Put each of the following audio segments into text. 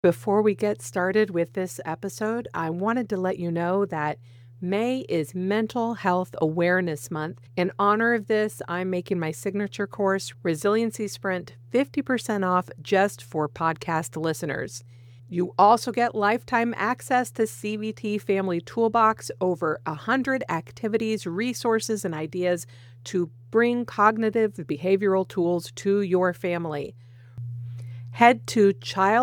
Before we get started with this episode, I wanted to let you know that May is Mental Health Awareness Month. In honor of this, I'm making my signature course, Resiliency Sprint, 50% off just for podcast listeners. You also get lifetime access to CBT Family Toolbox, over 100 activities, resources, and ideas to bring cognitive behavioral tools to your family. Head to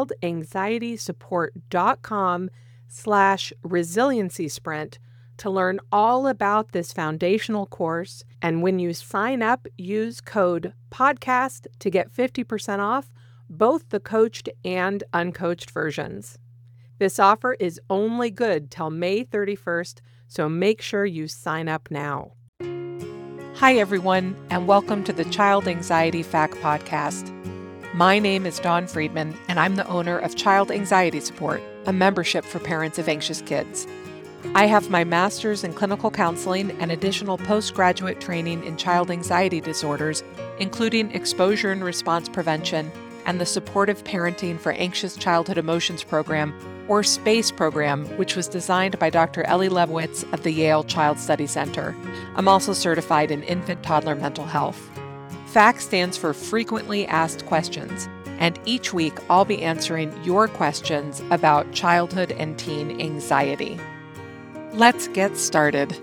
childanxietysupport.com/resiliency sprint to learn all about this foundational course. And when you sign up, use code PODCAST to get 50% off both the coached and uncoached versions. This offer is only good till May 31st, so make sure you sign up now. Hi, everyone, and welcome to the Child Anxiety Fact Podcast. My name is Dawn Friedman, and I'm the owner of Child Anxiety Support, a membership for parents of anxious kids. I have my master's in clinical counseling and additional postgraduate training in child anxiety disorders, including exposure and response prevention and the Supportive Parenting for Anxious Childhood Emotions program, or SPACE program, which was designed by Dr. Ellie Lebowitz of the Yale Child Study Center. I'm also certified in infant-toddler mental health. FAQ stands for Frequently Asked Questions, and each week I'll be answering your questions about childhood and teen anxiety. Let's get started.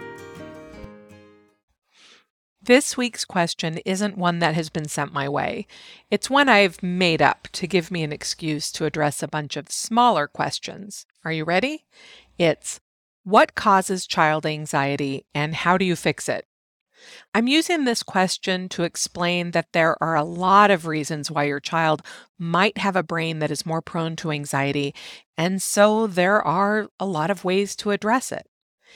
This week's question isn't one that has been sent my way. It's one I've made up to give me an excuse to address a bunch of smaller questions. Are you ready? It's, what causes child anxiety and how do you fix it? I'm using this question to explain that there are a lot of reasons why your child might have a brain that is more prone to anxiety, and so there are a lot of ways to address it.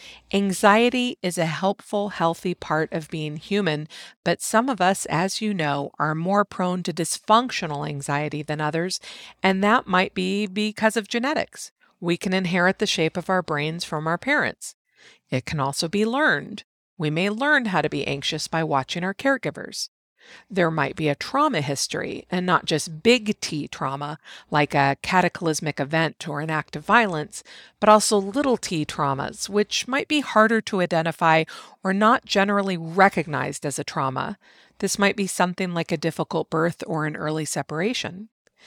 Anxiety is a helpful, healthy part of being human, but some of us, as you know, are more prone to dysfunctional anxiety than others, and that might be because of genetics. We can inherit the shape of our brains from our parents. It can also be learned. We may learn how to be anxious by watching our caregivers. There might be a trauma history, and not just big T trauma, like a cataclysmic event or an act of violence, but also little t traumas, which might be harder to identify or not generally recognized as a trauma. This might be something like a difficult birth or an early separation.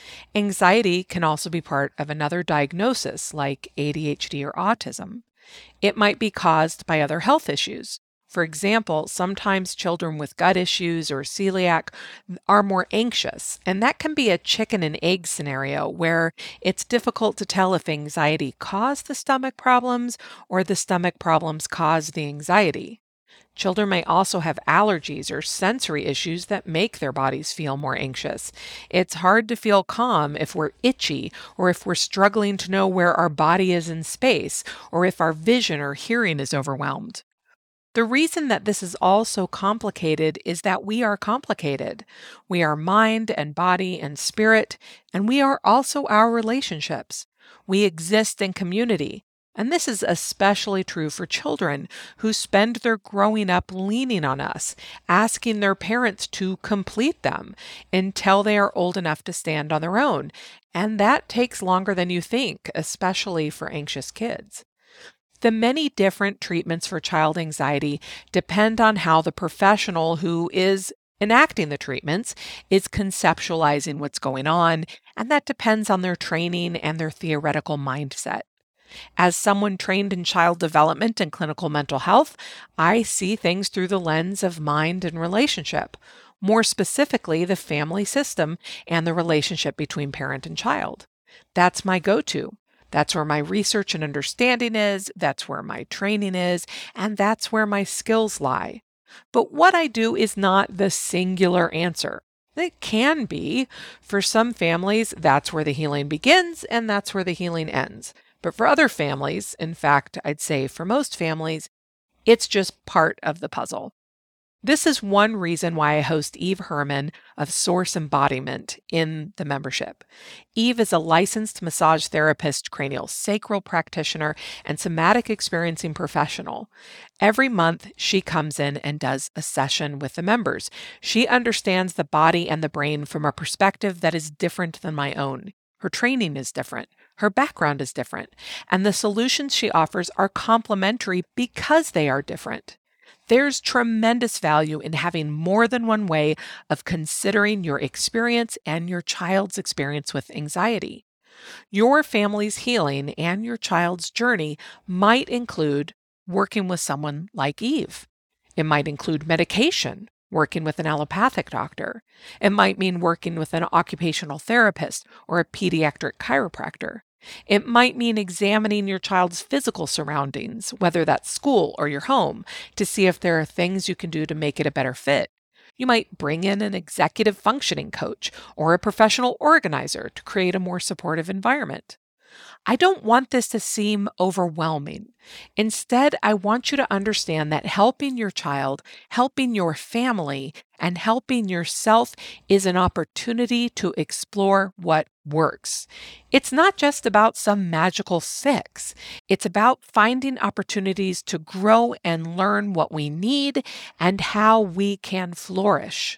Anxiety can also be part of another diagnosis, like ADHD or autism. It might be caused by other health issues. For example, sometimes children with gut issues or celiac are more anxious, and that can be a chicken and egg scenario where it's difficult to tell if anxiety caused the stomach problems or the stomach problems caused the anxiety. Children may also have allergies or sensory issues that make their bodies feel more anxious. It's hard to feel calm if we're itchy, or if we're struggling to know where our body is in space, or if our vision or hearing is overwhelmed. The reason that this is all so complicated is that we are complicated. We are mind and body and spirit, and we are also our relationships. We exist in community, and this is especially true for children who spend their growing up leaning on us, asking their parents to complete them until they are old enough to stand on their own. And that takes longer than you think, especially for anxious kids. The many different treatments for child anxiety depend on how the professional who is enacting the treatments is conceptualizing what's going on, and that depends on their training and their theoretical mindset. As someone trained in child development and clinical mental health, I see things through the lens of mind and relationship, more specifically the family system and the relationship between parent and child. That's my go-to. That's where my research and understanding is, that's where my training is, and that's where my skills lie. But what I do is not the singular answer. It can be. For some families, that's where the healing begins, and that's where the healing ends. But for other families, in fact, I'd say for most families, it's just part of the puzzle. This is one reason why I host Eve Herman of Source Embodiment in the membership. Eve is a licensed massage therapist, cranial sacral practitioner, and somatic experiencing professional. Every month, she comes in and does a session with the members. She understands the body and the brain from a perspective that is different than my own. Her training is different. Her background is different. And the solutions she offers are complementary because they are different. There's tremendous value in having more than one way of considering your experience and your child's experience with anxiety. Your family's healing and your child's journey might include working with someone like Eve. It might include medication, working with an allopathic doctor. It might mean working with an occupational therapist or a pediatric chiropractor. It might mean examining your child's physical surroundings, whether that's school or your home, to see if there are things you can do to make it a better fit. You might bring in an executive functioning coach or a professional organizer to create a more supportive environment. I don't want this to seem overwhelming. Instead, I want you to understand that helping your child, helping your family, and helping yourself is an opportunity to explore what works. It's not just about some magical fix. It's about finding opportunities to grow and learn what we need and how we can flourish.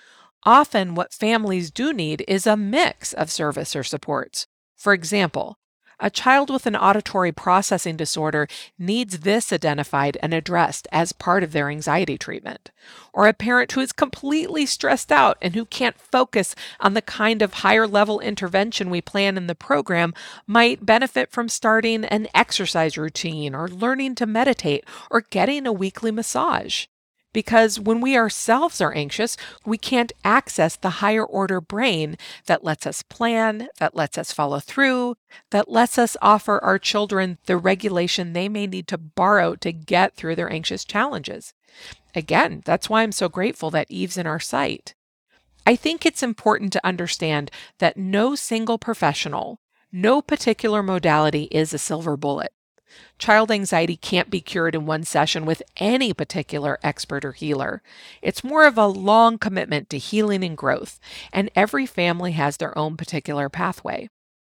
Often, what families do need is a mix of service or supports. For example, a child with an auditory processing disorder needs this identified and addressed as part of their anxiety treatment. Or a parent who is completely stressed out and who can't focus on the kind of higher level intervention we plan in the program might benefit from starting an exercise routine or learning to meditate or getting a weekly massage. Because when we ourselves are anxious, we can't access the higher order brain that lets us plan, that lets us follow through, that lets us offer our children the regulation they may need to borrow to get through their anxious challenges. Again, that's why I'm so grateful that Eve's in our sight. I think it's important to understand that no single professional, no particular modality is a silver bullet. Child anxiety can't be cured in one session with any particular expert or healer. It's more of a long commitment to healing and growth, and every family has their own particular pathway.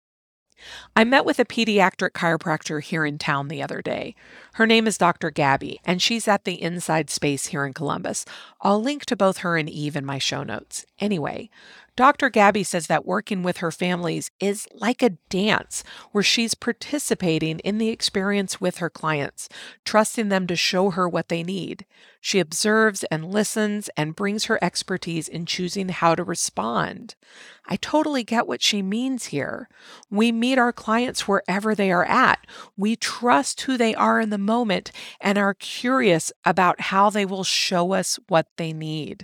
I met with a pediatric chiropractor here in town the other day. Her name is Dr. Gabby, and she's at the Inside Space here in Columbus. I'll link to both her and Eve in my show notes. Anyway, Dr. Gabby says that working with her families is like a dance where she's participating in the experience with her clients, trusting them to show her what they need. She observes and listens and brings her expertise in choosing how to respond. I totally get what she means here. We meet our clients wherever they are at. We trust who they are in the moment and are curious about how they will show us what they need.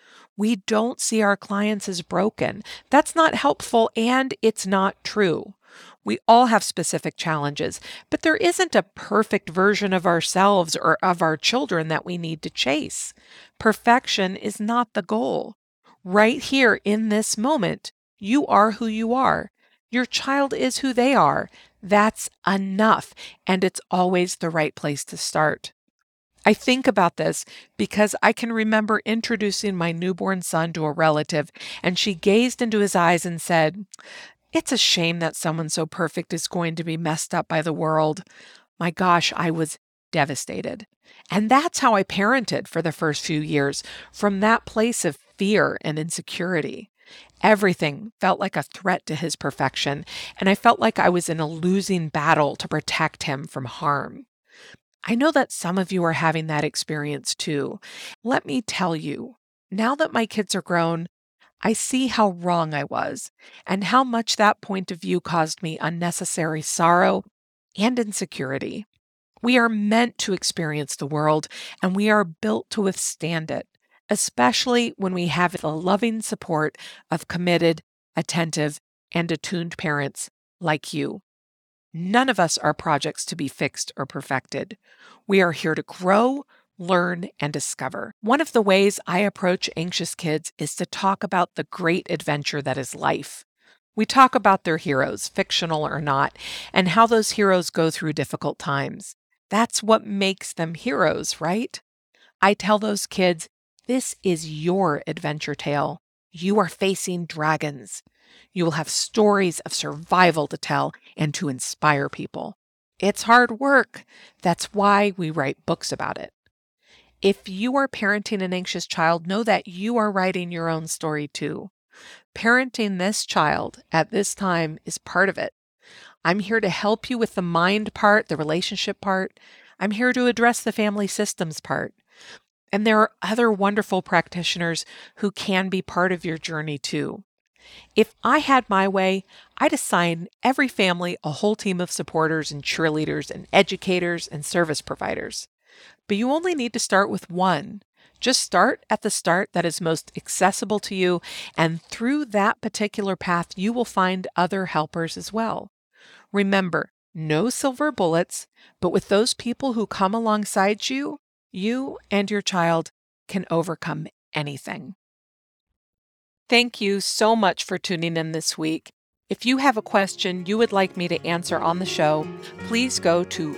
We don't see our clients as broken. That's not helpful and it's not true. We all have specific challenges, but there isn't a perfect version of ourselves or of our children that we need to chase. Perfection is not the goal. Right here in this moment, you are who you are. Your child is who they are. That's enough, and it's always the right place to start. I think about this because I can remember introducing my newborn son to a relative, and she gazed into his eyes and said, "It's a shame that someone so perfect is going to be messed up by the world." My gosh, I was devastated. And that's how I parented for the first few years, from that place of fear and insecurity. Everything felt like a threat to his perfection, and I felt like I was in a losing battle to protect him from harm. I know that some of you are having that experience too. Let me tell you, now that my kids are grown, I see how wrong I was and how much that point of view caused me unnecessary sorrow and insecurity. We are meant to experience the world and we are built to withstand it, especially when we have the loving support of committed, attentive, and attuned parents like you. None of us are projects to be fixed or perfected. We are here to grow, learn, and discover. One of the ways I approach anxious kids is to talk about the great adventure that is life. We talk about their heroes, fictional or not, and how those heroes go through difficult times. That's what makes them heroes, right? I tell those kids, this is your adventure tale. You are facing dragons. You will have stories of survival to tell and to inspire people. It's hard work. That's why we write books about it. If you are parenting an anxious child, know that you are writing your own story too. Parenting this child at this time is part of it. I'm here to help you with the mind part, the relationship part. I'm here to address the family systems part. And there are other wonderful practitioners who can be part of your journey too. If I had my way, I'd assign every family a whole team of supporters and cheerleaders and educators and service providers. But you only need to start with one. Just start at the start that is most accessible to you, and through that particular path, you will find other helpers as well. Remember, no silver bullets, but with those people who come alongside you, you and your child can overcome anything. Thank you so much for tuning in this week. If you have a question you would like me to answer on the show, please go to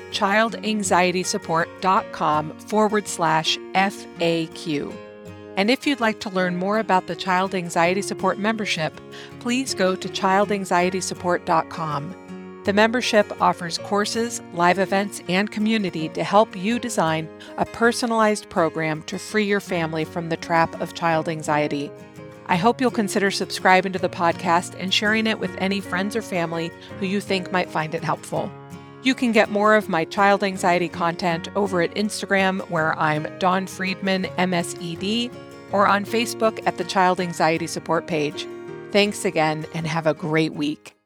childanxietysupport.com/FAQ. And if you'd like to learn more about the Child Anxiety Support membership, please go to childanxietysupport.com. The membership offers courses, live events, and community to help you design a personalized program to free your family from the trap of child anxiety. I hope you'll consider subscribing to the podcast and sharing it with any friends or family who you think might find it helpful. You can get more of my child anxiety content over at Instagram, where I'm Dawn Friedman, MSED, or on Facebook at the Child Anxiety Support page. Thanks again, and have a great week.